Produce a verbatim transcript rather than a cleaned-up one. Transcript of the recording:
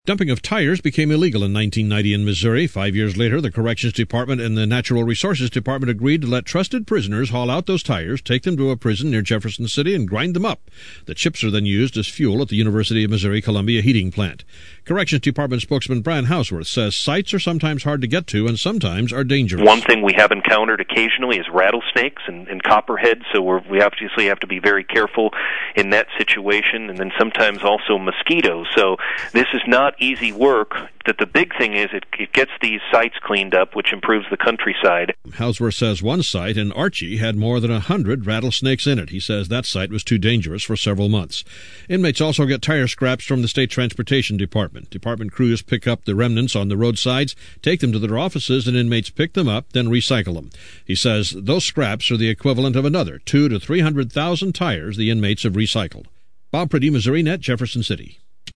Dumping of tires became illegal in nineteen ninety in Missouri. Five years later, the Corrections Department and the Natural Resources Department agreed to let trusted prisoners haul out those tires, take them to a prison near Jefferson City, and grind them up. The chips are then used as fuel at the University of Missouri-Columbia heating plant. Corrections Department spokesman Brian Houseworth says sites are sometimes hard to get to and sometimes are dangerous. One thing we have encountered occasionally is rattlesnakes and, and copperheads, so we're, we obviously have to be very careful in that situation, and then sometimes also mosquitoes. So this is not easy work. That the big thing is it, it gets these sites cleaned up, which improves the countryside. Houseworth says one site in Archie had more than a hundred rattlesnakes in it. He says that site was too dangerous for several months. Inmates also get tire scraps from the State Transportation Department. Department crews pick up the remnants on the roadsides, take them to their offices, and inmates pick them up, then recycle them. He says those scraps are the equivalent of another two to three hundred thousand tires the inmates have recycled. Bob Priddy, Missouri Net, Jefferson City.